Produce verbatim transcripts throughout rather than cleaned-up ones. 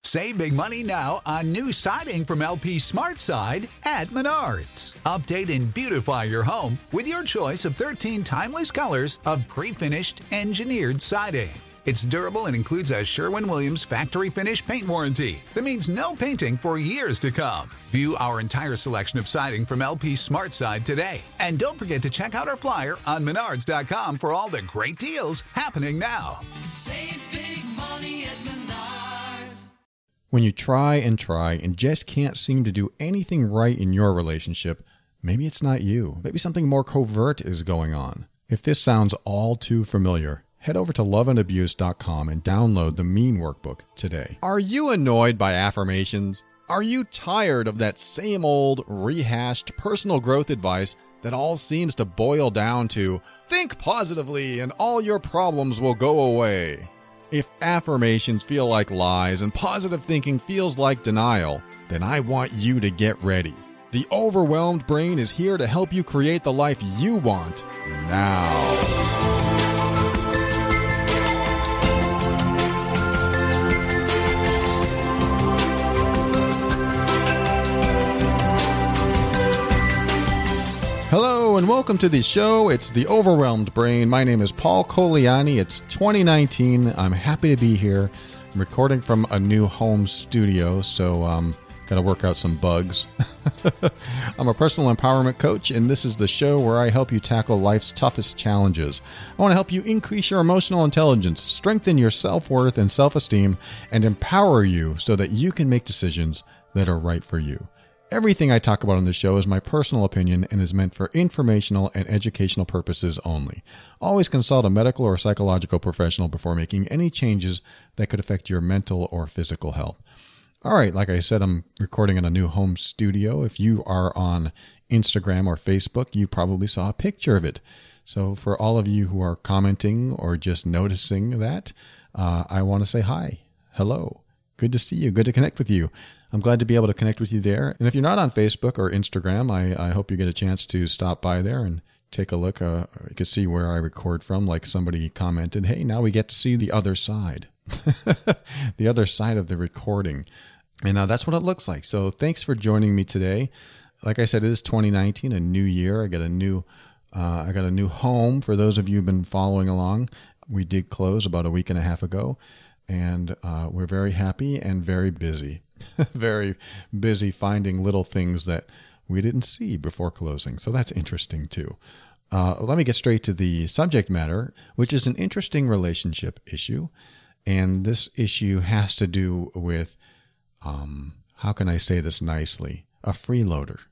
Save big money now on new siding from L P SmartSide at Menards. Update and beautify your home with your choice of thirteen timeless colors of pre-finished engineered siding. It's durable and includes a Sherwin-Williams factory finish paint warranty that means no painting for years to come. View our entire selection of siding from L P SmartSide today. And don't forget to check out our flyer on menards dot com for all the great deals happening now. Save big money at Menards. When you try and try and just can't seem to do anything right in your relationship, maybe it's not you. Maybe something more covert is going on. If this sounds all too familiar, head over to love and abuse dot com and download the Mean Workbook today. Are you annoyed by affirmations? Are you tired of that same old, rehashed personal growth advice that all seems to boil down to, think positively and all your problems will go away? If affirmations feel like lies and positive thinking feels like denial, then I want you to get ready. The Overwhelmed Brain is here to help you create the life you want now. Hello and welcome to the show. It's The Overwhelmed Brain. My name is Paul Coliani. It's twenty nineteen. I'm happy to be here. I'm recording from a new home studio, so um, got to work out some bugs. I'm a personal empowerment coach, and this is the show where I help you tackle life's toughest challenges. I want to help you increase your emotional intelligence, strengthen your self-worth and self-esteem, and empower you so that you can make decisions that are right for you. Everything I talk about on this show is my personal opinion and is meant for informational and educational purposes only. Always consult a medical or psychological professional before making any changes that could affect your mental or physical health. All right, like I said, I'm recording in a new home studio. If you are on Instagram or Facebook, you probably saw a picture of it. So for all of you who are commenting or just noticing that, uh, I want to say hi. Hello. Good to see you. Good to connect with you. I'm glad to be able to connect with you there. And if you're not on Facebook or Instagram, I, I hope you get a chance to stop by there and take a look. Uh, you can see where I record from, like somebody commented, hey, now we get to see the other side, the other side of the recording. And uh, that's what it looks like. So thanks for joining me today. Like I said, it is twenty nineteen, a new year. I got a new, uh, I got a new home. For those of you who've been following along, we did close about a week and a half ago, and uh, we're very happy and very busy. Very busy finding little things that we didn't see before closing. So that's interesting too. Uh, let me get straight to the subject matter, which is an interesting relationship issue. And this issue has to do with, um, how can I say this nicely? A freeloader.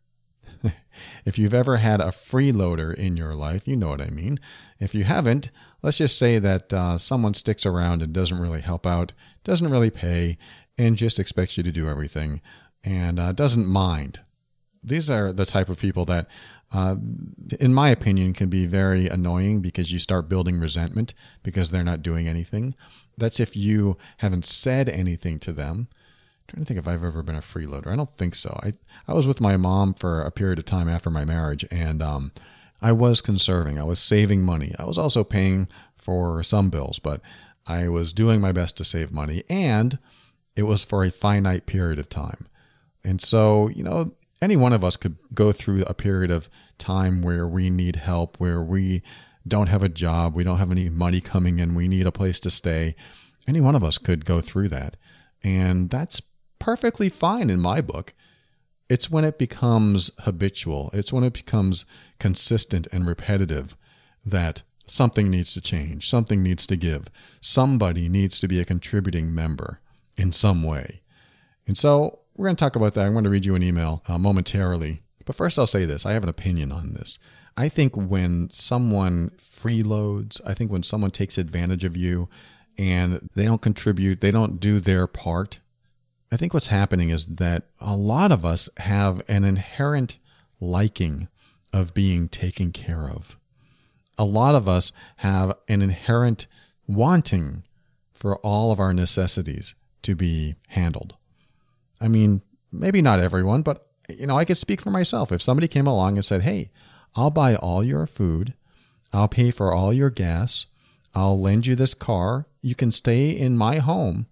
If you've ever had a freeloader in your life, you know what I mean. If you haven't, let's just say that uh, someone sticks around and doesn't really help out, doesn't really pay, and just expects you to do everything, and uh, doesn't mind. These are the type of people that, uh, in my opinion, can be very annoying because you start building resentment because they're not doing anything. That's if you haven't said anything to them. I'm trying to think if I've ever been a freeloader. I don't think so. I, I was with my mom for a period of time after my marriage, and um, I was conserving. I was saving money. I was also paying for some bills, but I was doing my best to save money, and it was for a finite period of time. And so, you know, any one of us could go through a period of time where we need help, where we don't have a job, we don't have any money coming in, we need a place to stay. Any one of us could go through that. And that's perfectly fine in my book. It's when it becomes habitual, it's when it becomes consistent and repetitive that something needs to change, something needs to give, somebody needs to be a contributing member in some way. And so we're going to talk about that. I'm going to read you an email uh, momentarily. But first I'll say this. I have an opinion on this. I think when someone freeloads, I think when someone takes advantage of you and they don't contribute, they don't do their part, I think what's happening is that a lot of us have an inherent liking of being taken care of. A lot of us have an inherent wanting for all of our necessities to be handled. I mean, maybe not everyone, but, you know, I could speak for myself. If somebody came along and said, hey, I'll buy all your food, I'll pay for all your gas, I'll lend you this car, you can stay in my home,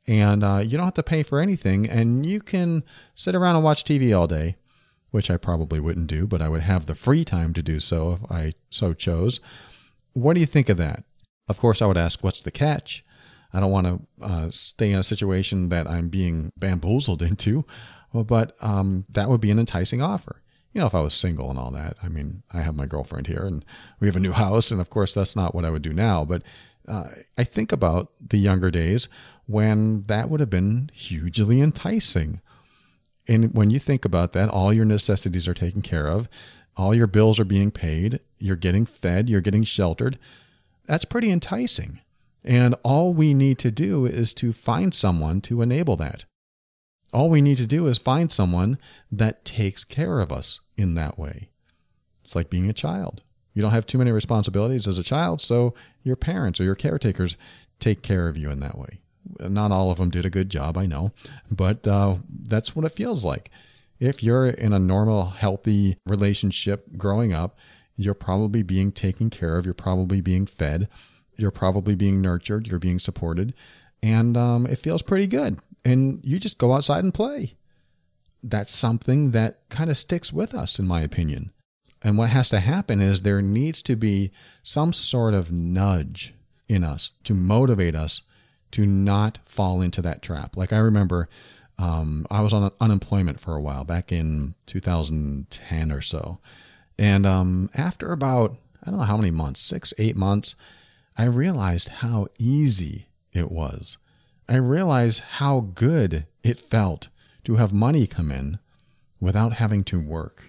And uh, you don't have to pay for anything, and you can sit around and watch T V all day, which I probably wouldn't do, but I would have the free time to do so if I so chose. What do you think of that? Of course, I would ask, what's the catch? I don't want to uh, stay in a situation that I'm being bamboozled into, but um, that would be an enticing offer. You know, if I was single and all that. I mean, I have my girlfriend here, and we have a new house, and of course, that's not what I would do now, but uh, I think about the younger days when that would have been hugely enticing. And when you think about that, all your necessities are taken care of, all your bills are being paid, you're getting fed, you're getting sheltered. That's pretty enticing. And all we need to do is to find someone to enable that. All we need to do is find someone that takes care of us in that way. It's like being a child. You don't have too many responsibilities as a child, so your parents or your caretakers take care of you in that way. Not all of them did a good job, I know, but uh, that's what it feels like. If you're in a normal, healthy relationship growing up, you're probably being taken care of, you're probably being fed, you're probably being nurtured, you're being supported, and um, it feels pretty good. And you just go outside and play. That's something that kind of sticks with us, in my opinion. And what has to happen is there needs to be some sort of nudge in us to motivate us to not fall into that trap. Like I remember um, I was on unemployment for a while back in two thousand ten or so. And um, after about, I don't know how many months, six, eight months, I realized how easy it was. I realized how good it felt to have money come in without having to work.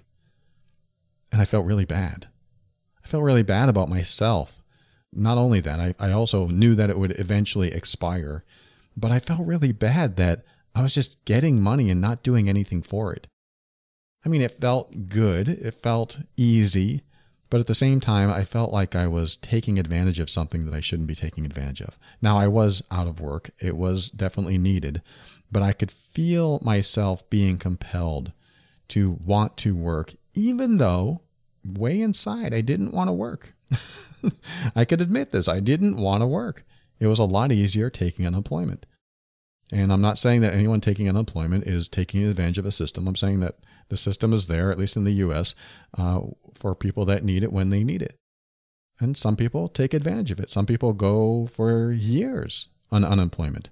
And I felt really bad. I felt really bad about myself. Not only that, I, I also knew that it would eventually expire, but I felt really bad that I was just getting money and not doing anything for it. I mean, it felt good. It felt easy. But at the same time, I felt like I was taking advantage of something that I shouldn't be taking advantage of. Now, I was out of work. It was definitely needed. But I could feel myself being compelled to want to work, even though way inside I didn't want to work. I could admit this. I didn't want to work. It was a lot easier taking unemployment. And I'm not saying that anyone taking unemployment is taking advantage of a system. I'm saying that the system is there, at least in the U S, uh, for people that need it when they need it. And some people take advantage of it. Some people go for years on unemployment.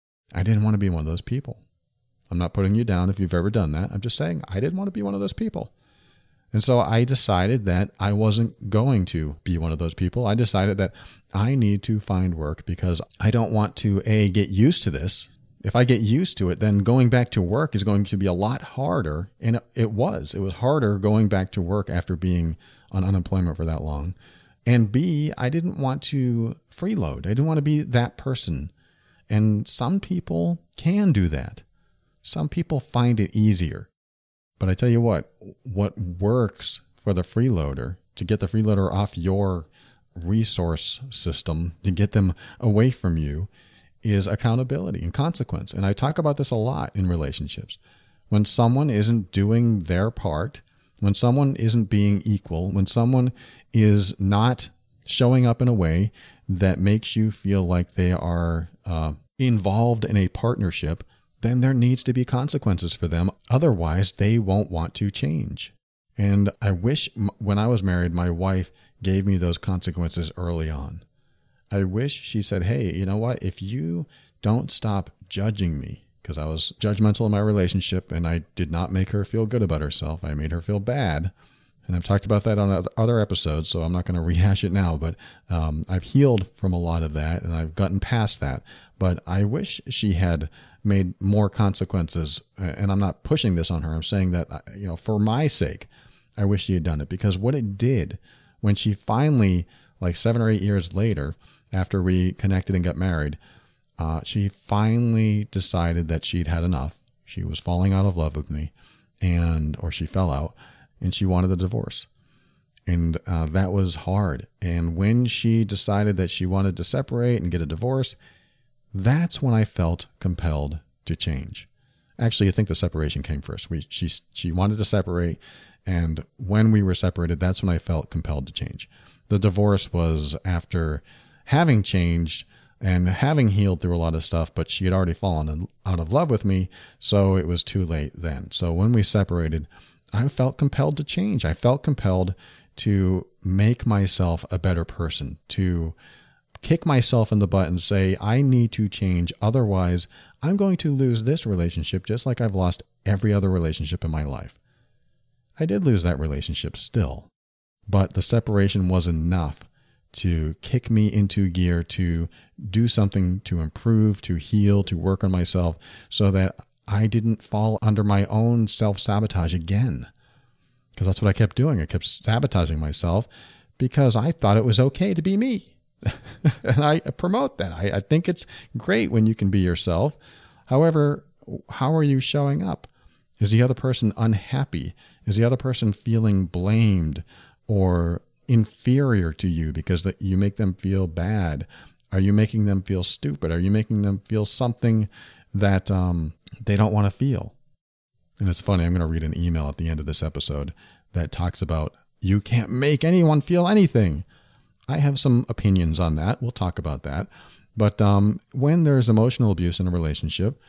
I didn't want to be one of those people. I'm not putting you down if you've ever done that. I'm just saying I didn't want to be one of those people. And so I decided that I wasn't going to be one of those people. I decided that I need to find work because I don't want to, A, get used to this. If I get used to it, then going back to work is going to be a lot harder. And it was. It was harder going back to work after being on unemployment for that long. And B, I didn't want to freeload. I didn't want to be that person. And some people can do that. Some people find it easier. But I tell you what, what works for the freeloader, to get the freeloader off your resource system, to get them away from you, is accountability and consequence. And I talk about this a lot in relationships. When someone isn't doing their part, when someone isn't being equal, when someone is not showing up in a way that makes you feel like they are uh, involved in a partnership, then there needs to be consequences for them. Otherwise, they won't want to change. And I wish m- when I was married, my wife gave me those consequences early on. I wish she said, hey, you know what? If you don't stop judging me, because I was judgmental in my relationship and I did not make her feel good about herself. I made her feel bad. And I've talked about that on other episodes, so I'm not going to rehash it now, but um, I've healed from a lot of that and I've gotten past that. But I wish she had made more consequences. And I'm not pushing this on her. I'm saying that, you know, for my sake, I wish she had done it, because what it did when she finally, like seven or eight years later, after we connected and got married, uh, she finally decided that she'd had enough. She was falling out of love with me, and or she fell out, and she wanted a divorce. And uh, that was hard. And when she decided that she wanted to separate and get a divorce, that's when I felt compelled to change. Actually, I think the separation came first. We she she wanted to separate, and when we were separated, that's when I felt compelled to change. The divorce was after having changed and having healed through a lot of stuff, but she had already fallen out of love with me, so it was too late then. So when we separated, I felt compelled to change. I felt compelled to make myself a better person, to kick myself in the butt and say, I need to change. Otherwise, I'm going to lose this relationship just like I've lost every other relationship in my life. I did lose that relationship still, but the separation was enough to kick me into gear, to do something to improve, to heal, to work on myself so that I didn't fall under my own self-sabotage again. Because that's what I kept doing. I kept sabotaging myself because I thought it was okay to be me. And I promote that. I, I think it's great when you can be yourself. However, how are you showing up? Is the other person unhappy? Is the other person feeling blamed or inferior to you because that you make them feel bad? Are you making them feel stupid? Are you making them feel something that um, they don't want to feel? And it's funny, I'm going to read an email at the end of this episode that talks about you can't make anyone feel anything. I have some opinions on that. We'll talk about that. But um, when there's emotional abuse in a relationship,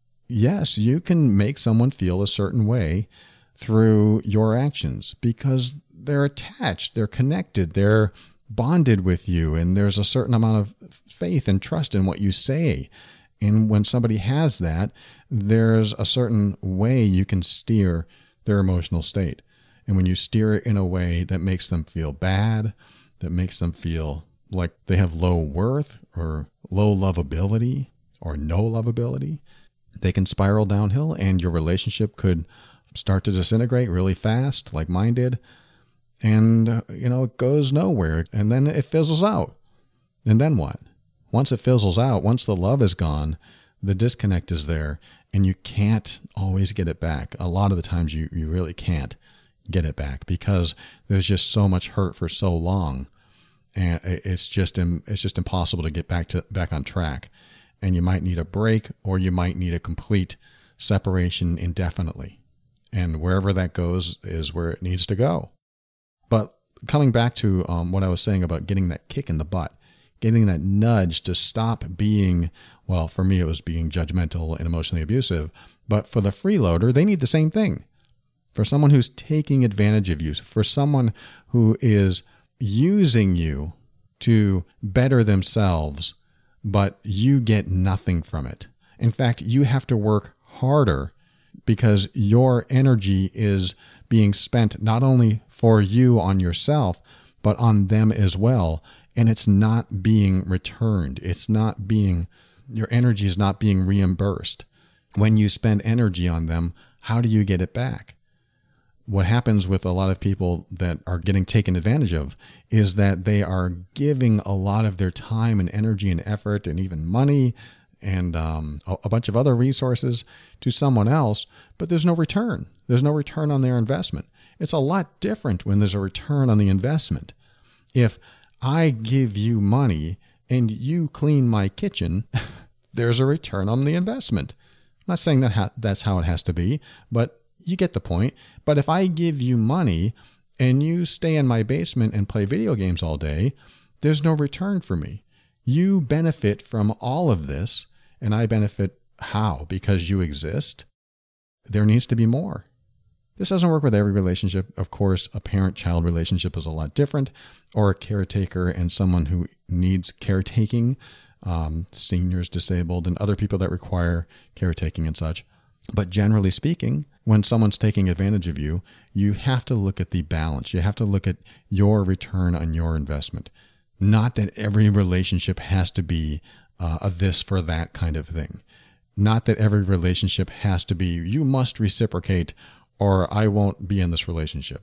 yes, you can make someone feel a certain way through your actions because they're attached, they're connected, they're bonded with you, and there's a certain amount of faith and trust in what you say. And when somebody has that, there's a certain way you can steer their emotional state. And when you steer it in a way that makes them feel bad, that makes them feel like they have low worth or low lovability or no lovability, they can spiral downhill and your relationship could start to disintegrate really fast, like mine did. And, uh, you know, it goes nowhere and then it fizzles out. And then what? Once it fizzles out, once the love is gone, the disconnect is there and you can't always get it back. A lot of the times you, you really can't get it back because there's just so much hurt for so long. And it's just, it's just impossible to get back to back on track. And you might need a break or you might need a complete separation indefinitely. And wherever that goes is where it needs to go. But coming back to um, what I was saying about getting that kick in the butt, getting that nudge to stop being, well, for me, it was being judgmental and emotionally abusive. But for the freeloader, they need the same thing. For someone who's taking advantage of you, for someone who is using you to better themselves, but you get nothing from it. In fact, you have to work harder because your energy is being spent not only for you on yourself, but on them as well. And it's not being returned. It's not being, your energy is not being reimbursed. When you spend energy on them, how do you get it back? What happens with a lot of people that are getting taken advantage of is that they are giving a lot of their time and energy and effort and even money and um, a, a bunch of other resources to someone else, but there's no return. There's no return on their investment. It's a lot different when there's a return on the investment. If I give you money and you clean my kitchen, there's a return on the investment. I'm not saying that ha- that's how it has to be, but you get the point. But if I give you money and you stay in my basement and play video games all day, there's no return for me. You benefit from all of this, and I benefit how? Because you exist? There needs to be more. This doesn't work with every relationship. Of course, a parent-child relationship is a lot different, or a caretaker and someone who needs caretaking, um, seniors, disabled, and other people that require caretaking and such. But generally speaking, when someone's taking advantage of you, you have to look at the balance. You have to look at your return on your investment. Not that every relationship has to be uh, a this for that kind of thing. Not that every relationship has to be, you must reciprocate or I won't be in this relationship.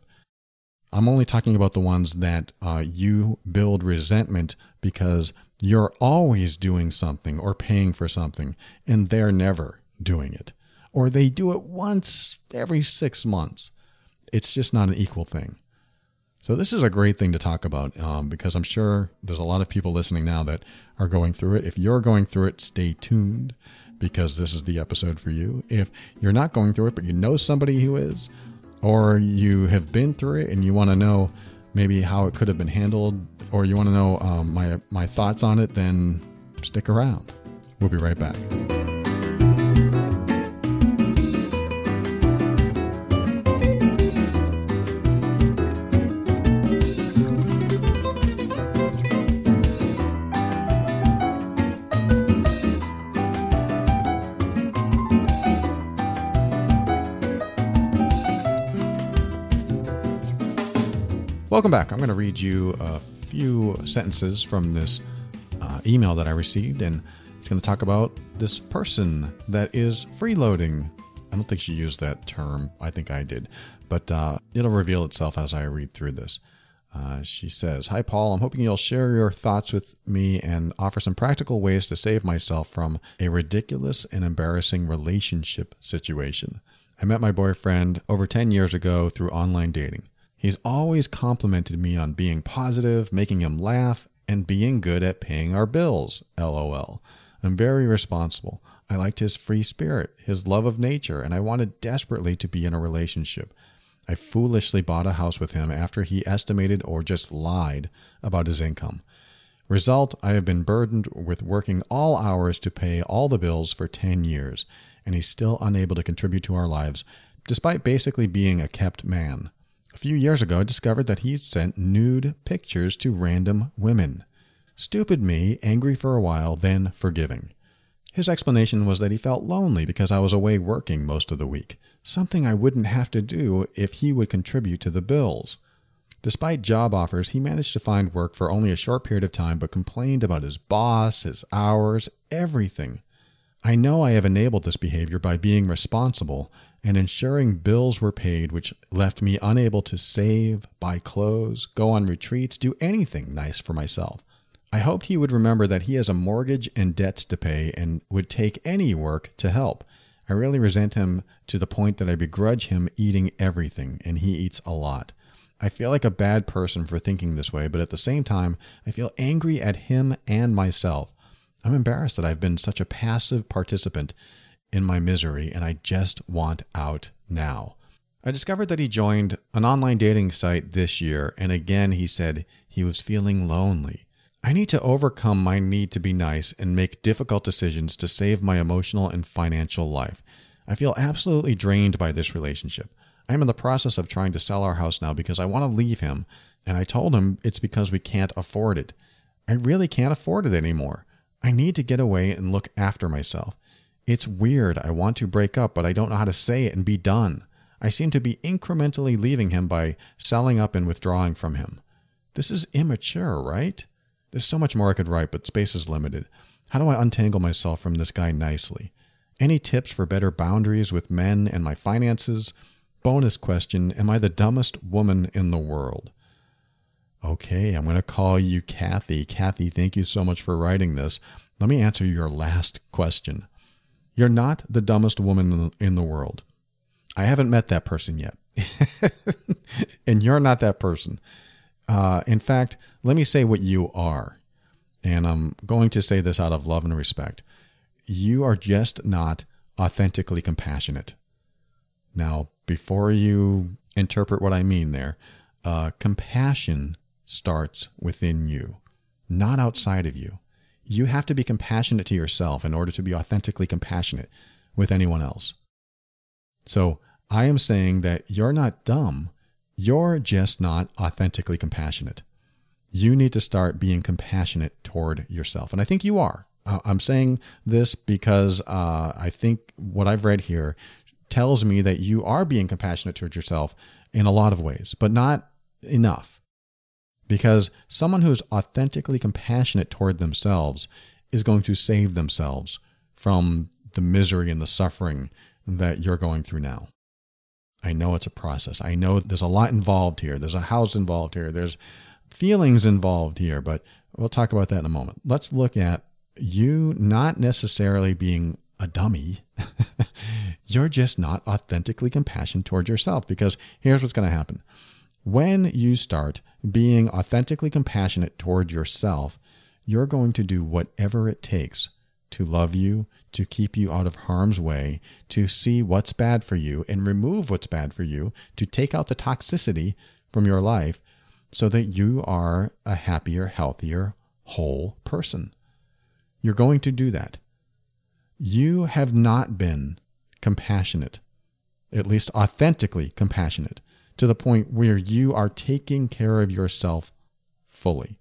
I'm only talking about the ones that uh, you build resentment because you're always doing something or paying for something and they're never doing it. Or they do it once every six months. It's just not an equal thing. So this is a great thing to talk about um, because I'm sure there's a lot of people listening now that are going through it. If you're going through it, stay tuned because this is the episode for you. If you're not going through it, but you know somebody who is, or you have been through it and you want to know maybe how it could have been handled, or you want to know um, my my thoughts on it, then stick around. We'll be right back. Welcome back. I'm going to read you a few sentences from this uh, email that I received, and it's going to talk about this person that is freeloading. I don't think she used that term. I think I did, but uh, it'll reveal itself as I read through this. Uh, she says, "Hi, Paul. I'm hoping you'll share your thoughts with me and offer some practical ways to save myself from a ridiculous and embarrassing relationship situation. I met my boyfriend over ten years ago through online dating. He's always complimented me on being positive, making him laugh, and being good at paying our bills, LOL. I'm very responsible. I liked his free spirit, his love of nature, and I wanted desperately to be in a relationship. I foolishly bought a house with him after he estimated or just lied about his income. Result, I have been burdened with working all hours to pay all the bills for ten years, and he's still unable to contribute to our lives, despite basically being a kept man. A few years ago, I discovered that he sent nude pictures to random women. Stupid me, angry for a while, then forgiving. His explanation was that he felt lonely because I was away working most of the week, something I wouldn't have to do if he would contribute to the bills. Despite job offers, he managed to find work for only a short period of time, but complained about his boss, his hours, everything. I know I have enabled this behavior by being responsible and ensuring bills were paid, which left me unable to save, buy clothes, go on retreats, do anything nice for myself. I hoped he would remember that he has a mortgage and debts to pay and would take any work to help. I really resent him to the point that I begrudge him eating everything, and he eats a lot. I feel like a bad person for thinking this way, but at the same time, I feel angry at him and myself. I'm embarrassed that I've been such a passive participant in my misery, and I just want out now." I discovered that he joined an online dating site this year, and again he said he was feeling lonely. I need to overcome my need to be nice and make difficult decisions to save my emotional and financial life. I feel absolutely drained by this relationship. I am in the process of trying to sell our house now because I want to leave him, and I told him it's because we can't afford it. I really can't afford it anymore. I need to get away and look after myself. It's weird. I want to break up, but I don't know how to say it and be done. I seem to be incrementally leaving him by selling up and withdrawing from him. This is immature, right? There's so much more I could write, but space is limited. How do I untangle myself from this guy nicely? Any tips for better boundaries with men and my finances? Bonus question, am I the dumbest woman in the world? Okay, I'm going to call you Kathy. Kathy, thank you so much for writing this. Let me answer your last question. You're not the dumbest woman in the world. I haven't met that person yet. And you're not that person. Uh, in fact, let me say what you are. And I'm going to say this out of love and respect. You are just not authentically compassionate. Now, before you interpret what I mean there, uh, compassion starts within you, not outside of you. You have to be compassionate to yourself in order to be authentically compassionate with anyone else. So I am saying that you're not dumb. You're just not authentically compassionate. You need to start being compassionate toward yourself. And I think you are. I'm saying this because uh, I think what I've read here tells me that you are being compassionate toward yourself in a lot of ways, but not enough. Because someone who's authentically compassionate toward themselves is going to save themselves from the misery and the suffering that you're going through now. I know it's a process. I know there's a lot involved here. There's a house involved here. There's feelings involved here, but we'll talk about that in a moment. Let's look at you not necessarily being a dummy. You're just not authentically compassionate toward yourself, because here's what's going to happen. When you start being authentically compassionate toward yourself, you're going to do whatever it takes to love you, to keep you out of harm's way, to see what's bad for you and remove what's bad for you, to take out the toxicity from your life so that you are a happier, healthier, whole person. You're going to do that. You have not been compassionate, at least authentically compassionate, to the point where you are taking care of yourself fully.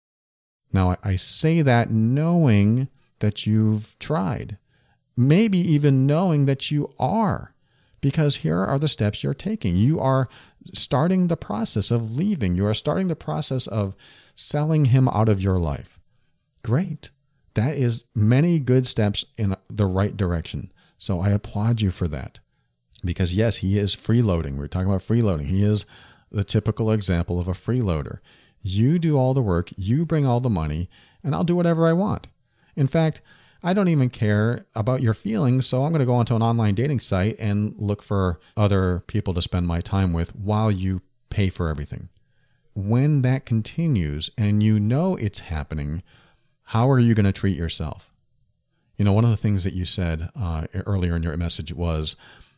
Now, I say that knowing that you've tried, maybe even knowing that you are, because here are the steps you're taking. You are starting the process of leaving. You are starting the process of selling him out of your life. Great. That is many good steps in the right direction. So I applaud you for that. Because yes, he is freeloading. We're talking about freeloading. He is the typical example of a freeloader. You do all the work, you bring all the money, and I'll do whatever I want. In fact, I don't even care about your feelings, so I'm going to go onto an online dating site and look for other people to spend my time with while you pay for everything. When that continues and you know it's happening, how are you going to treat yourself? You know, one of the things that you said uh, earlier in your message was,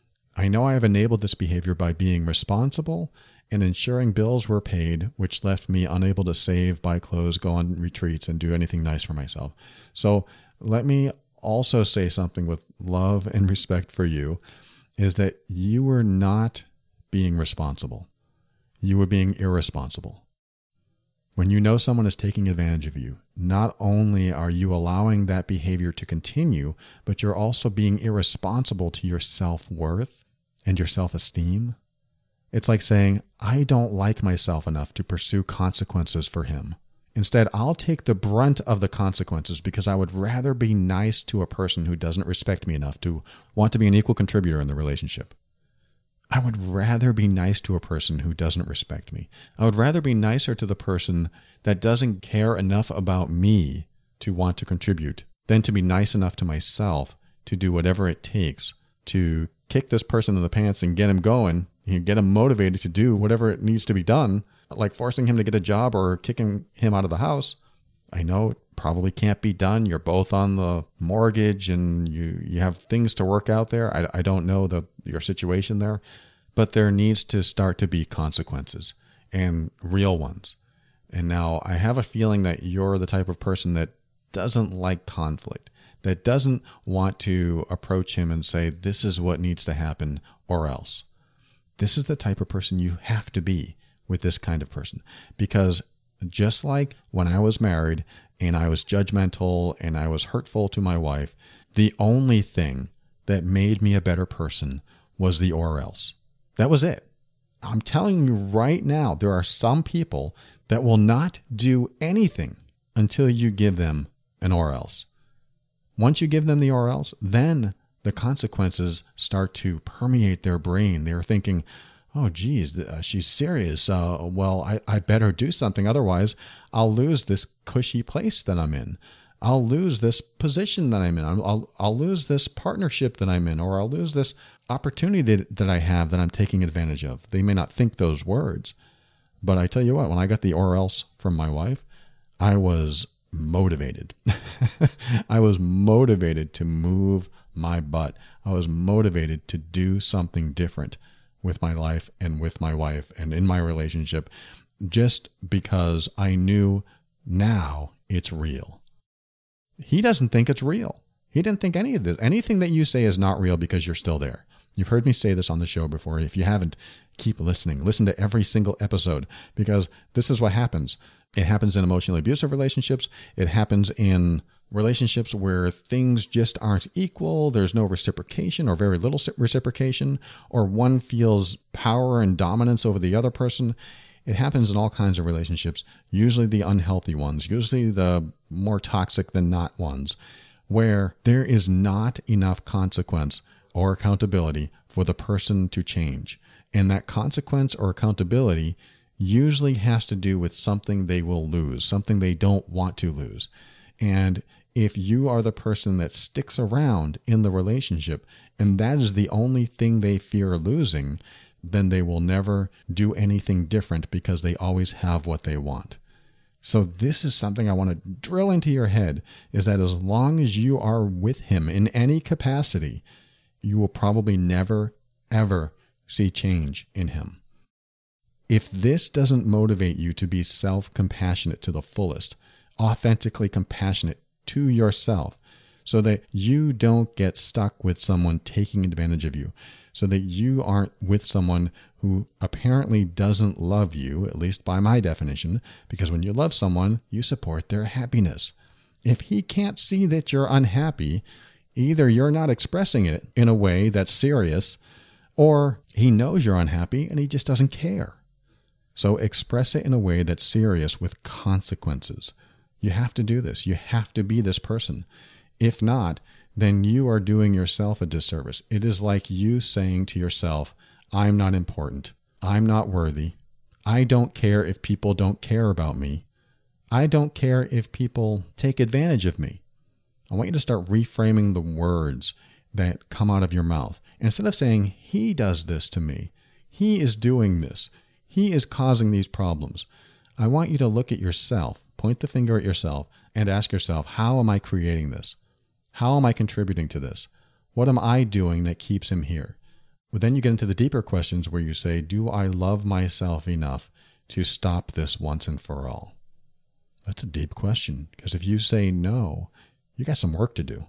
I know I have enabled this behavior by being responsible and ensuring bills were paid, which left me unable to save, buy clothes, go on retreats, and do anything nice for myself. So let me also say something with love and respect for you, is that you were not being responsible. You were being irresponsible. When you know someone is taking advantage of you, not only are you allowing that behavior to continue, but you're also being irresponsible to your self-worth and your self-esteem. It's like saying, I don't like myself enough to pursue consequences for him. Instead, I'll take the brunt of the consequences because I would rather be nice to a person who doesn't respect me enough to want to be an equal contributor in the relationship. I would rather be nice to a person who doesn't respect me. I would rather be nicer to the person that doesn't care enough about me to want to contribute than to be nice enough to myself to do whatever it takes to kick this person in the pants and get him going, you know, get him motivated to do whatever it needs to be done, like forcing him to get a job or kicking him out of the house. I know it probably can't be done. You're both on the mortgage and you, you have things to work out there. I, I don't know the your situation there, but there needs to start to be consequences and real ones. And now I have a feeling that you're the type of person that doesn't like conflict, that doesn't want to approach him and say, this is what needs to happen or else. This is the type of person you have to be with this kind of person. Because just like when I was married and I was judgmental and I was hurtful to my wife, the only thing that made me a better person was the or else. That was it. I'm telling you right now, there are some people that will not do anything until you give them an or else. Once you give them the or else, then the consequences start to permeate their brain. They're thinking, oh, geez, uh, she's serious. Uh, well, I, I better do something. Otherwise, I'll lose this cushy place that I'm in. I'll lose this position that I'm in. I'll, I'll lose this partnership that I'm in, or I'll lose this opportunity that, that I have that I'm taking advantage of. They may not think those words, but I tell you what, when I got the or else from my wife, I was motivated. I was motivated to move my butt. I was motivated to do something different with my life and with my wife and in my relationship, just because I knew now it's real. He doesn't think it's real. He didn't think any of this. Anything that you say is not real because you're still there. You've heard me say this on the show before. If you haven't, keep listening. Listen to every single episode, because this is what happens. It happens in emotionally abusive relationships. It happens in relationships where things just aren't equal. There's no reciprocation or very little reciprocation, or one feels power and dominance over the other person. It happens in all kinds of relationships, usually the unhealthy ones, usually the more toxic than not ones, where there is not enough consequence or accountability for the person to change. And that consequence or accountability usually has to do with something they will lose, something they don't want to lose. And if you are the person that sticks around in the relationship, and that is the only thing they fear losing, then they will never do anything different because they always have what they want. So this is something I want to drill into your head, is that as long as you are with him in any capacity, you will probably never, ever see change in him. If this doesn't motivate you to be self-compassionate to the fullest, authentically compassionate to yourself so that you don't get stuck with someone taking advantage of you, so that you aren't with someone who apparently doesn't love you, at least by my definition, because when you love someone, you support their happiness. If he can't see that you're unhappy, either you're not expressing it in a way that's serious, or he knows you're unhappy and he just doesn't care. So express it in a way that's serious with consequences. You have to do this. You have to be this person. If not, then you are doing yourself a disservice. It is like you saying to yourself, I'm not important. I'm not worthy. I don't care if people don't care about me. I don't care if people take advantage of me. I want you to start reframing the words that come out of your mouth. And instead of saying, he does this to me, he is doing this, he is causing these problems, I want you to look at yourself, point the finger at yourself, and ask yourself, how am I creating this? How am I contributing to this? What am I doing that keeps him here? Well, then you get into the deeper questions where you say, do I love myself enough to stop this once and for all? That's a deep question, because if you say no, you got some work to do.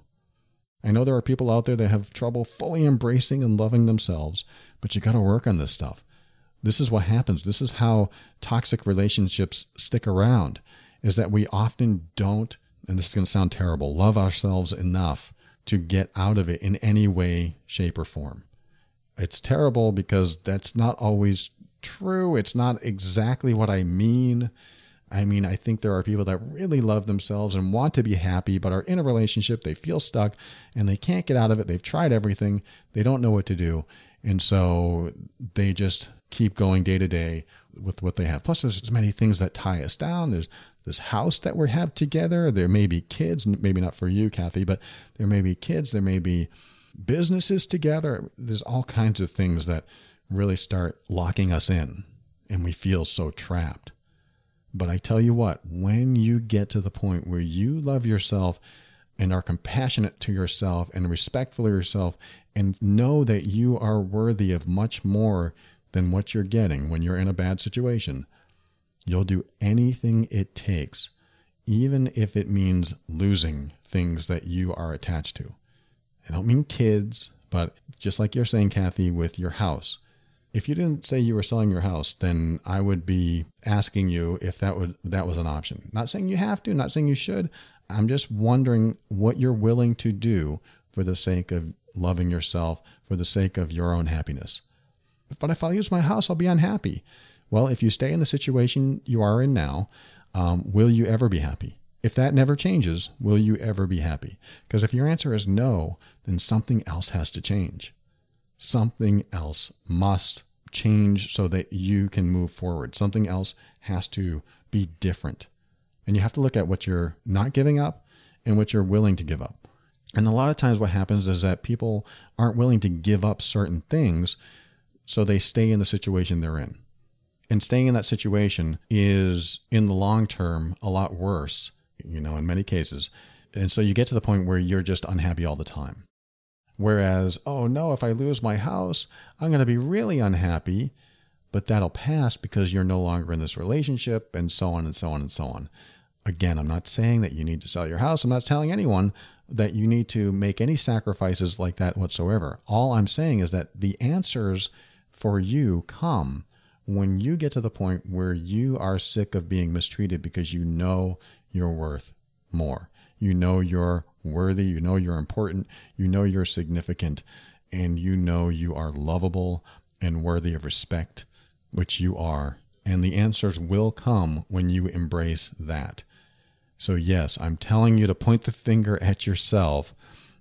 I know there are people out there that have trouble fully embracing and loving themselves, but you got to work on this stuff. This is what happens. This is how toxic relationships stick around, is that we often don't, and this is going to sound terrible, love ourselves enough to get out of it in any way, shape, or form. It's terrible because that's not always true. It's not exactly what I mean. I mean, I think there are people that really love themselves and want to be happy, but are in a relationship, they feel stuck, and they can't get out of it. They've tried everything. They don't know what to do. And so they just keep going day to day with what they have. Plus, there's many things that tie us down. There's this house that we have together. There may be kids, maybe not for you, Kathy, but there may be kids. There may be businesses together. There's all kinds of things that really start locking us in, and we feel so trapped. But I tell you what, when you get to the point where you love yourself and are compassionate to yourself and respectful of yourself and know that you are worthy of much more than what you're getting when you're in a bad situation, you'll do anything it takes, even if it means losing things that you are attached to. I don't mean kids, but just like you're saying, Kathy, with your house. If you didn't say you were selling your house, then I would be asking you if that would that was an option. Not saying you have to, not saying you should. I'm just wondering what you're willing to do for the sake of loving yourself, for the sake of your own happiness. But if I lose my house, I'll be unhappy. Well, if you stay in the situation you are in now, um, will you ever be happy? If that never changes, will you ever be happy? Because if your answer is no, then something else has to change. Something else must change so that you can move forward. Something else has to be different. And you have to look at what you're not giving up and what you're willing to give up. And a lot of times what happens is that people aren't willing to give up certain things, so they stay in the situation they're in. And staying in that situation is, in the long term, a lot worse, you know, in many cases. And so you get to the point where you're just unhappy all the time. Whereas, oh no, if I lose my house, I'm going to be really unhappy, but that'll pass because you're no longer in this relationship, and so on and so on and so on. Again, I'm not saying that you need to sell your house. I'm not telling anyone that you need to make any sacrifices like that whatsoever. All I'm saying is that the answers for you come when you get to the point where you are sick of being mistreated because you know you're worth more. You know you're worthy, you know you're important, you know you're significant, and you know you are lovable and worthy of respect, which you are. And the answers will come when you embrace that. So yes, I'm telling you to point the finger at yourself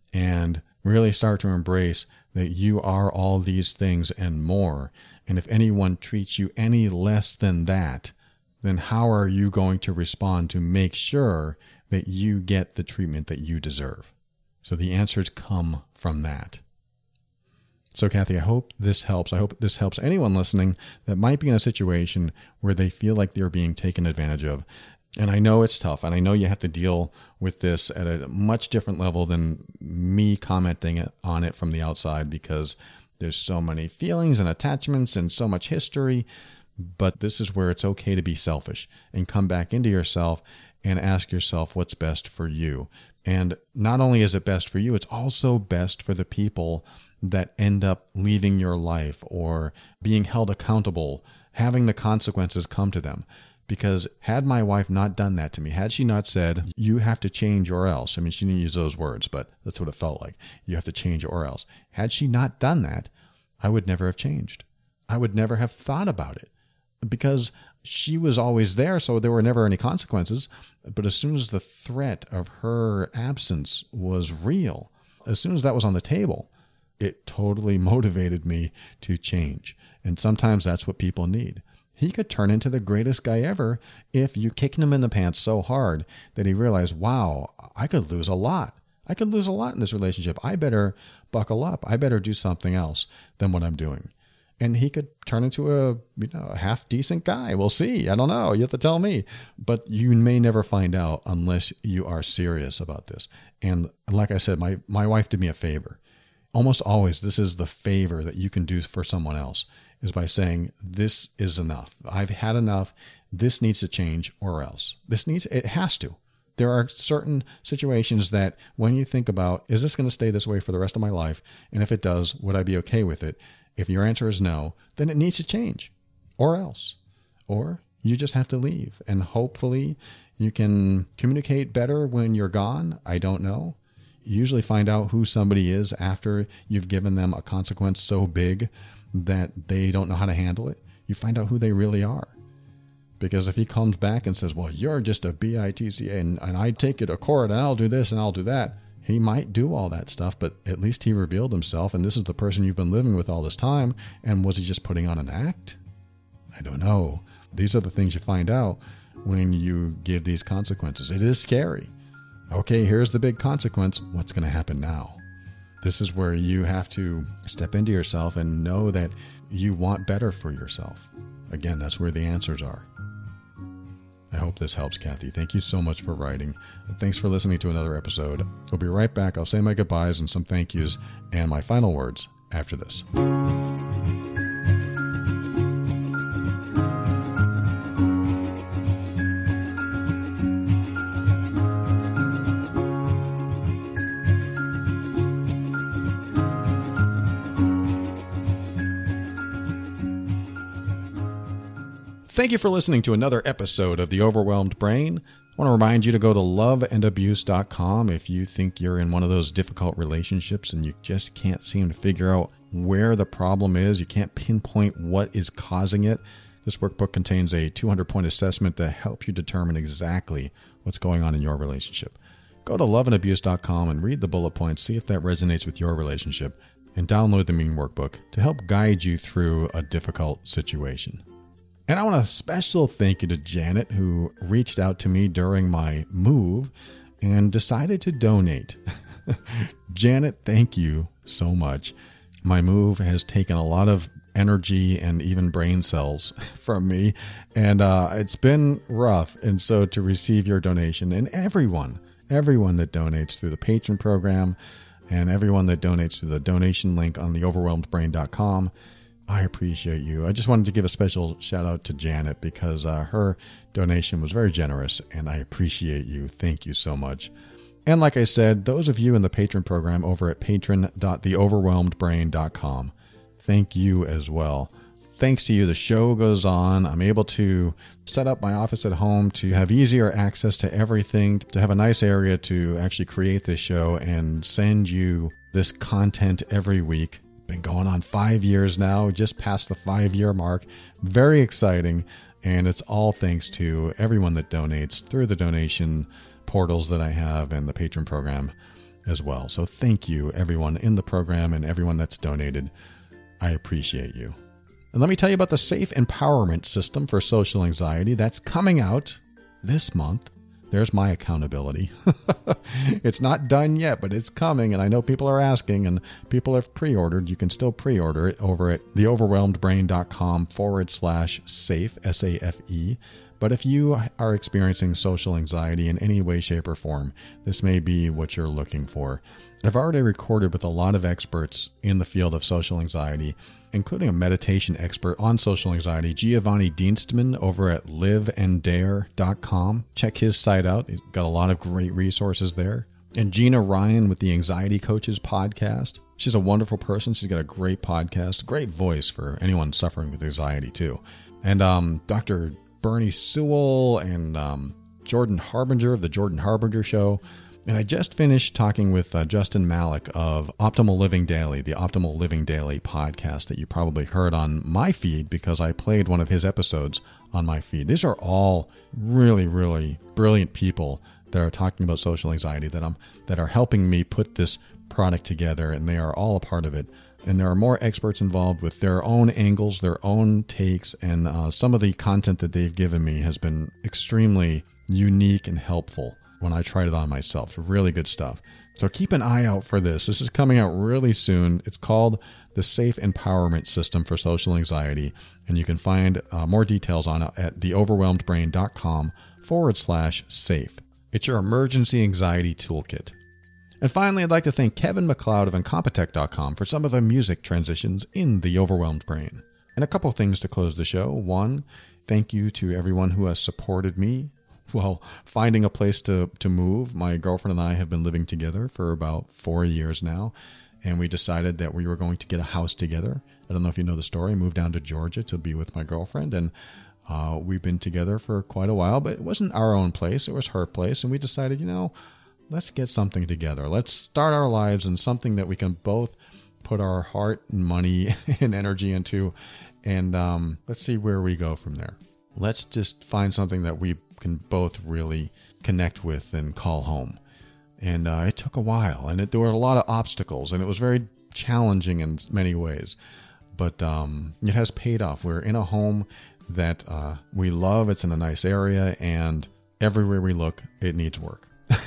and really start to embrace that you are all these things and more. And if anyone treats you any less than that, then how are you going to respond to make sure that you get the treatment that you deserve? So the answers come from that. So Kathy, I hope this helps. I hope this helps anyone listening that might be in a situation where they feel like they're being taken advantage of. And I know it's tough, and I know you have to deal with this at a much different level than me commenting on it from the outside, because there's so many feelings and attachments and so much history. But this is where it's okay to be selfish and come back into yourself and ask yourself what's best for you. And not only is it best for you, it's also best for the people that end up leaving your life or being held accountable, having the consequences come to them. Because had my wife not done that to me, had she not said, you have to change or else, I mean, she didn't use those words, but that's what it felt like. You have to change or else. Had she not done that, I would never have changed. I would never have thought about it because she was always there, so there were never any consequences. But as soon as the threat of her absence was real, as soon as that was on the table, it totally motivated me to change. And sometimes that's what people need. He could turn into the greatest guy ever if you kicked him in the pants so hard that he realized, wow, I could lose a lot. I could lose a lot in this relationship. I better buckle up. I better do something else than what I'm doing. And he could turn into a, you know, a half-decent guy. We'll see. I don't know. You have to tell me. But you may never find out unless you are serious about this. And like I said, my, my wife did me a favor. Almost always, this is the favor that you can do for someone else, is by saying, this is enough. I've had enough. This needs to change or else. This needs, it has to. There are certain situations that when you think about, is this going to stay this way for the rest of my life? And if it does, would I be okay with it? If your answer is no, then it needs to change or else. Or you just have to leave. And hopefully you can communicate better when you're gone. I don't know. You usually find out who somebody is after you've given them a consequence so big that they don't know how to handle it. You find out who they really are. Because if he comes back and says, well, you're just a B I T C A and, and I take you to court and I'll do this and I'll do that. He might do all that stuff, but at least he revealed himself. And this is the person you've been living with all this time. And was he just putting on an act? I don't know. These are the things you find out when you give these consequences. It is scary. Okay, here's the big consequence. What's going to happen now? This is where you have to step into yourself and know that you want better for yourself. Again, that's where the answers are. I hope this helps, Kathy. Thank you so much for writing. Thanks for listening to another episode. We'll be right back. I'll say my goodbyes and some thank yous and my final words after this. Thank you for listening to another episode of The Overwhelmed Brain. I want to remind you to go to love and abuse dot com if you think you're in one of those difficult relationships and you just can't seem to figure out where the problem is. You can't pinpoint what is causing it. This workbook contains a two hundred point assessment that helps you determine exactly what's going on in your relationship. Go to love and abuse dot com and read the bullet points, see if that resonates with your relationship, and download the Mean Workbook to help guide you through a difficult situation. And I want a special thank you to Janet, who reached out to me during my move and decided to donate. Janet, thank you so much. My move has taken a lot of energy and even brain cells from me, and uh, it's been rough. And so to receive your donation, and everyone, everyone that donates through the Patreon program and everyone that donates through the donation link on the overwhelmed brain dot com, I appreciate you. I just wanted to give a special shout out to Janet because uh, her donation was very generous, and I appreciate you. Thank you so much. And like I said, those of you in the Patreon program over at patron dot the overwhelmed brain dot com, thank you as well. Thanks to you, the show goes on. I'm able to set up my office at home to have easier access to everything, to have a nice area to actually create this show and send you this content every week. Been going on five years now, just past the five-year mark. Very exciting, and it's all thanks to everyone that donates through the donation portals that I have and the Patreon program as well. So thank you, everyone in the program and everyone that's donated. I appreciate you. And let me tell you about the Safe Empowerment System for Social Anxiety that's coming out this month. There's my accountability. It's not done yet, but it's coming, and I know people are asking, and people have pre-ordered. You can still pre-order it over at the overwhelmed brain dot com forward slash safe, S A F E. But if you are experiencing social anxiety in any way, shape, or form, this may be what you're looking for. I've already recorded with a lot of experts in the field of social anxiety, including a meditation expert on social anxiety, Giovanni Dienstman over at live and dare dot com. Check his site out. He's got a lot of great resources there. And Gina Ryan with the Anxiety Coaches podcast. She's a wonderful person. She's got a great podcast, great voice for anyone suffering with anxiety too. And um, Doctor Bernie Sewell and um, Jordan Harbinger of the Jordan Harbinger Show. And I just finished talking with uh, Justin Malik of Optimal Living Daily, the Optimal Living Daily podcast that you probably heard on my feed because I played one of his episodes on my feed. These are all really, really brilliant people that are talking about social anxiety that I'm that are helping me put this product together, and they are all a part of it. And there are more experts involved with their own angles, their own takes, and uh, some of the content that they've given me has been extremely unique and helpful when I tried it on myself. Really good stuff. So keep an eye out for this. This is coming out really soon. It's called the Safe Empowerment System for Social Anxiety, and you can find uh, more details on it at theoverwhelmedbrain.com forward slash safe. It's your emergency anxiety toolkit. And finally, I'd like to thank Kevin MacLeod of Incompetech dot com for some of the music transitions in The Overwhelmed Brain. And a couple things to close the show. One, thank you to everyone who has supported me while finding a place to, to move. My girlfriend and I have been living together for about four years now, and we decided that we were going to get a house together. I don't know if you know the story. I moved down to Georgia to be with my girlfriend, and uh, we've been together for quite a while, but it wasn't our own place. It was her place, and we decided, you know, let's get something together. Let's start our lives in something that we can both put our heart and money and energy into, and um, let's see where we go from there. Let's just find something that we can both really connect with and call home. And uh, it took a while, and it, there were a lot of obstacles, and it was very challenging in many ways. But um, it has paid off. We're in a home that uh, we love. It's in a nice area, and everywhere we look, it needs work.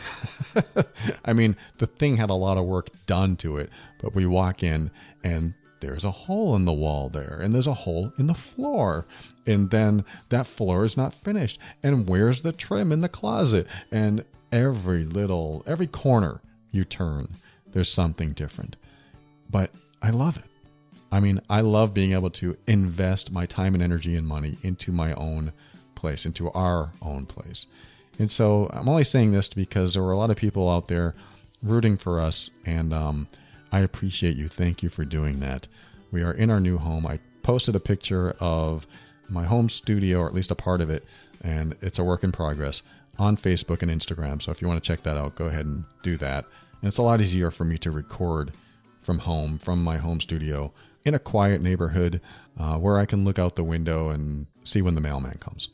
I mean, the thing had a lot of work done to it, but we walk in and there's a hole in the wall there, and there's a hole in the floor, and then that floor is not finished, and where's the trim in the closet? And every little, every corner you turn, there's something different. But I love it. I mean, I love being able to invest my time and energy and money into my own place, into our own place. And so I'm only saying this because there were a lot of people out there rooting for us, and um, I appreciate you. Thank you for doing that. We are in our new home. I posted a picture of my home studio, or at least a part of it, and it's a work in progress on Facebook and Instagram. So if you want to check that out, go ahead and do that. And it's a lot easier for me to record from home, from my home studio, in a quiet neighborhood uh, where I can look out the window and see when the mailman comes.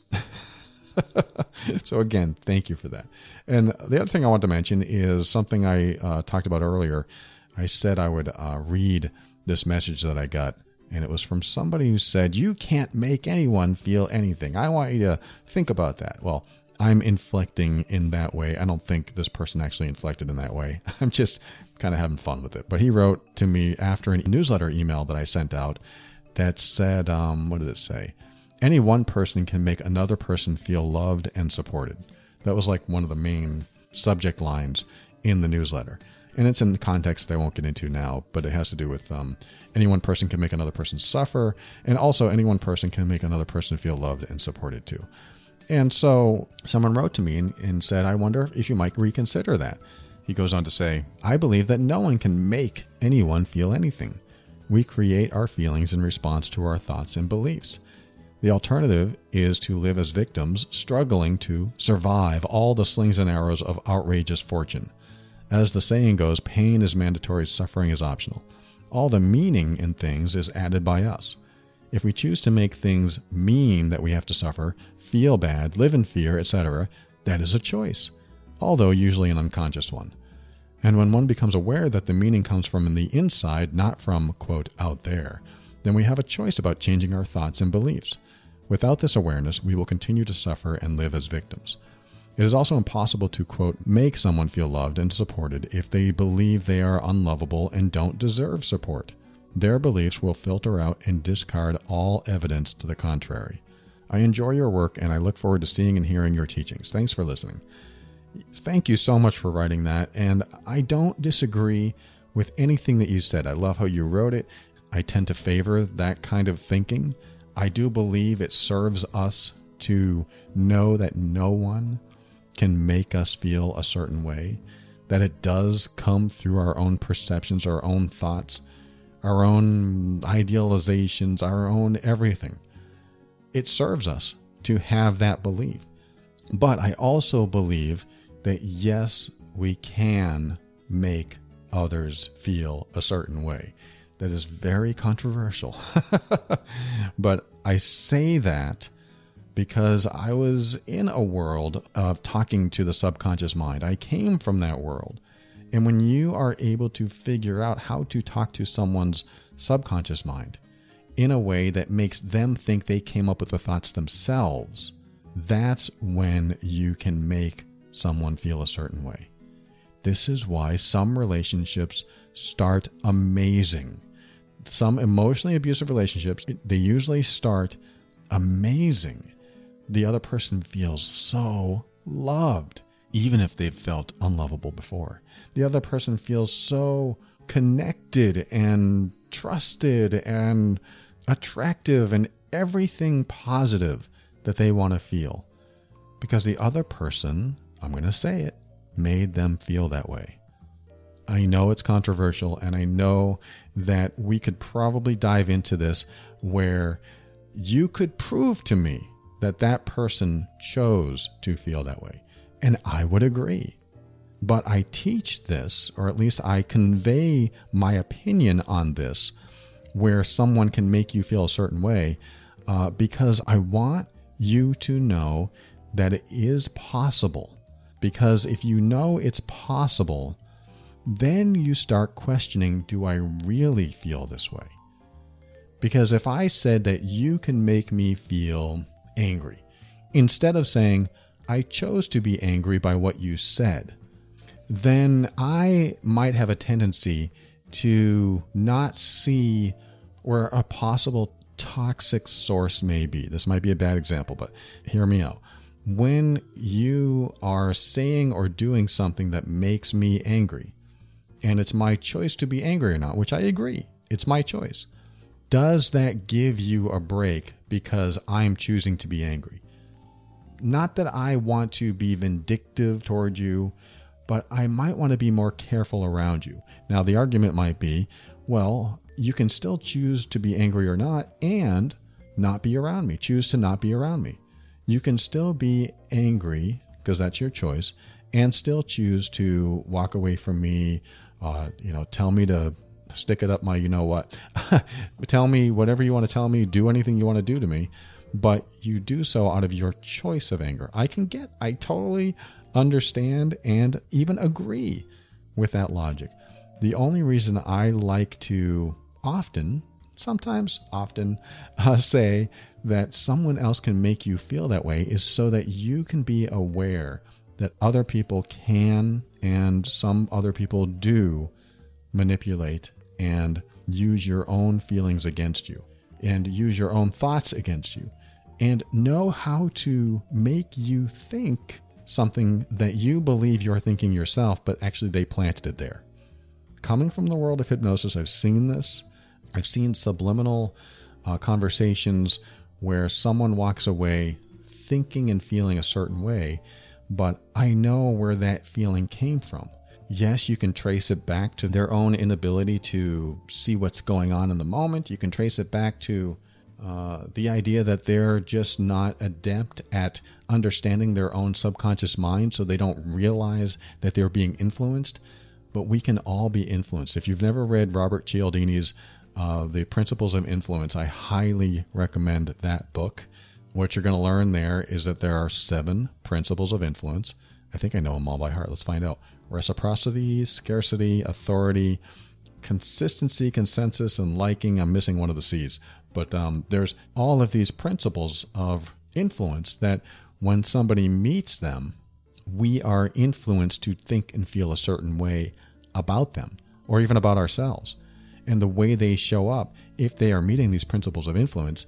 So again, thank you for that. And the other thing I want to mention is something I uh, talked about earlier. I said I would uh, read this message that I got, and it was from somebody who said, you can't make anyone feel anything. I want you to think about that. Well, I'm inflecting in that way. I don't think this person actually inflected in that way. I'm just kind of having fun with it. But he wrote to me after a newsletter email that I sent out that said, um, what did it say? Any one person can make another person feel loved and supported. That was like one of the main subject lines in the newsletter. And it's in the context that I won't get into now, but it has to do with um, any one person can make another person suffer, and also any one person can make another person feel loved and supported too. And so someone wrote to me and, and said, I wonder if you might reconsider that. He goes on to say, I believe that no one can make anyone feel anything. We create our feelings in response to our thoughts and beliefs. The alternative is to live as victims, struggling to survive all the slings and arrows of outrageous fortune. As the saying goes, pain is mandatory, suffering is optional. All the meaning in things is added by us. If we choose to make things mean that we have to suffer, feel bad, live in fear, et cetera, that is a choice, although usually an unconscious one. And when one becomes aware that the meaning comes from the inside, not from, quote, out there, then we have a choice about changing our thoughts and beliefs. Without this awareness, we will continue to suffer and live as victims. It is also impossible to, quote, make someone feel loved and supported if they believe they are unlovable and don't deserve support. Their beliefs will filter out and discard all evidence to the contrary. I enjoy your work, and I look forward to seeing and hearing your teachings. Thanks for listening. Thank you so much for writing that, and I don't disagree with anything that you said. I love how you wrote it. I tend to favor that kind of thinking. I do believe it serves us to know that no one can make us feel a certain way, that it does come through our own perceptions, our own thoughts, our own idealizations, our own everything. It serves us to have that belief. But I also believe that yes, we can make others feel a certain way. That is very controversial. But I say that because I was in a world of talking to the subconscious mind. I came from that world. And when you are able to figure out how to talk to someone's subconscious mind in a way that makes them think they came up with the thoughts themselves, that's when you can make someone feel a certain way. This is why some relationships start amazing. Some emotionally abusive relationships, they usually start amazing. The other person feels so loved, even if they've felt unlovable before. The other person feels so connected and trusted and attractive and everything positive that they want to feel. Because the other person, I'm going to say it, made them feel that way. I know it's controversial, and I know that we could probably dive into this where you could prove to me that that person chose to feel that way. And I would agree. But I teach this, or at least I convey my opinion on this, where someone can make you feel a certain way, uh, because I want you to know that it is possible. Because if you know it's possible, then you start questioning, do I really feel this way? Because if I said that you can make me feel angry, instead of saying, I chose to be angry by what you said, then I might have a tendency to not see where a possible toxic source may be. This might be a bad example, but hear me out. When you are saying or doing something that makes me angry, and it's my choice to be angry or not, which I agree, it's my choice. Does that give you a break because I'm choosing to be angry? Not that I want to be vindictive toward you, but I might want to be more careful around you. Now, the argument might be, well, you can still choose to be angry or not and not be around me. Choose to not be around me. You can still be angry, because that's your choice, and still choose to walk away from me, uh, you know, tell me to stick it up my you-know-what. Tell me whatever you want to tell me, do anything you want to do to me, but you do so out of your choice of anger. I can get, I totally understand and even agree with that logic. The only reason I like to often, sometimes often, uh, say that someone else can make you feel that way is so that you can be aware that other people can, and some other people do, manipulate and use your own feelings against you and use your own thoughts against you and know how to make you think something that you believe you're thinking yourself, but actually they planted it there. Coming from the world of hypnosis, I've seen this. I've seen subliminal uh, conversations where someone walks away thinking and feeling a certain way, but I know where that feeling came from. Yes, you can trace it back to their own inability to see what's going on in the moment. You can trace it back to uh, the idea that they're just not adept at understanding their own subconscious mind, so they don't realize that they're being influenced. But we can all be influenced. If you've never read Robert Cialdini's uh, The Principles of Influence, I highly recommend that book. What you're going to learn there is that there are seven principles of influence. I think I know them all by heart. Let's find out. Reciprocity, scarcity, authority, consistency, consensus, and liking. I'm missing one of the C's. But um, there's all of these principles of influence that when somebody meets them, we are influenced to think and feel a certain way about them, or even about ourselves. And the way they show up, if they are meeting these principles of influence,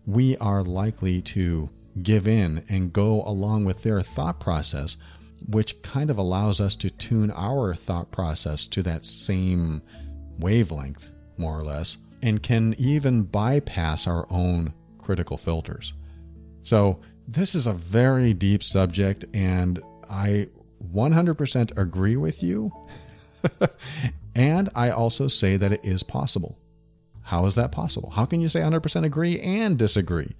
we are likely to give in and go along with their thought process, which kind of allows us to tune our thought process to that same wavelength, more or less, and can even bypass our own critical filters. So this is a very deep subject, and I one hundred percent agree with you. And I also say that it is possible. How is that possible? How can you say one hundred percent agree and disagree?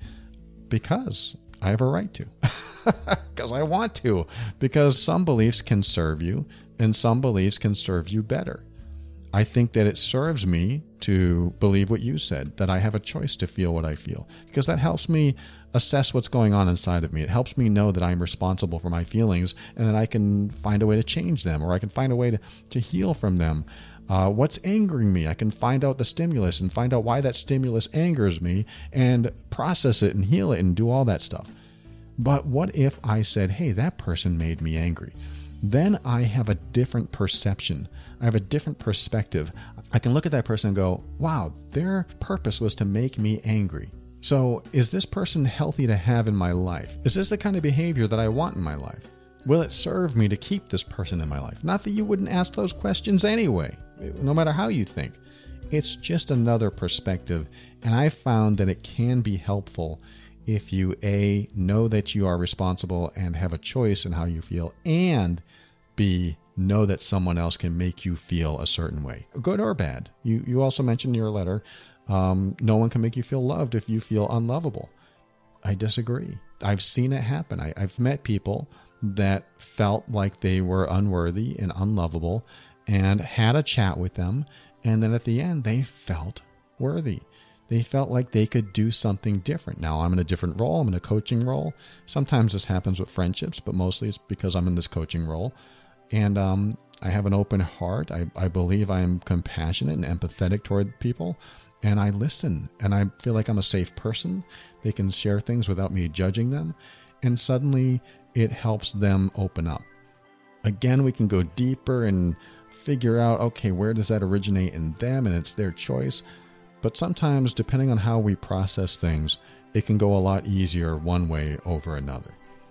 Because I have a right to. Because I want to. Because some beliefs can serve you, and some beliefs can serve you better. I think that it serves me to believe what you said, that I have a choice to feel what I feel, because that helps me assess what's going on inside of me. It helps me know that I'm responsible for my feelings and that I can find a way to change them, or I can find a way to, to heal from them. Uh, what's angering me? I can find out the stimulus and find out why that stimulus angers me and process it and heal it and do all that stuff. But what if I said, hey, that person made me angry? Then I have a different perception. I have a different perspective. I can look at that person and go, wow, their purpose was to make me angry. So is this person healthy to have in my life? Is this the kind of behavior that I want in my life? Will it serve me to keep this person in my life? Not that you wouldn't ask those questions anyway, no matter how you think. It's just another perspective. And I found that it can be helpful if you, A, know that you are responsible and have a choice in how you feel, and B, know that someone else can make you feel a certain way, good or bad. You you also mentioned in your letter, um, no one can make you feel loved if you feel unlovable. I disagree. I've seen it happen. I, I've met people that felt like they were unworthy and unlovable and had a chat with them, and then at the end, they felt worthy. They felt like they could do something different. Now, I'm in a different role. I'm in a coaching role. Sometimes this happens with friendships, but mostly it's because I'm in this coaching role. And um, I have an open heart. I, I believe I am compassionate and empathetic toward people. And I listen. And I feel like I'm a safe person. They can share things without me judging them. And suddenly it helps them open up. Again, we can go deeper and figure out, okay, where does that originate in them? And it's their choice. But sometimes, depending on how we process things, it can go a lot easier one way over another.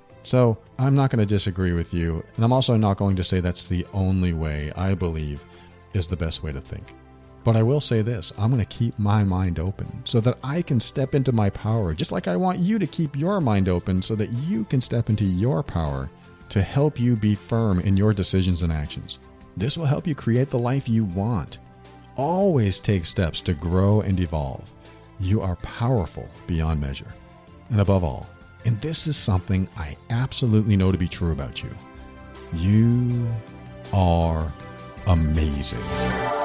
So I'm not going to disagree with you, and I'm also not going to say that's the only way I believe is the best way to think. But I will say this, I'm going to keep my mind open so that I can step into my power, just like I want you to keep your mind open so that you can step into your power to help you be firm in your decisions and actions. This will help you create the life you want. Always take steps to grow and evolve. You are powerful beyond measure. And above all, and this is something I absolutely know to be true about you, you are amazing.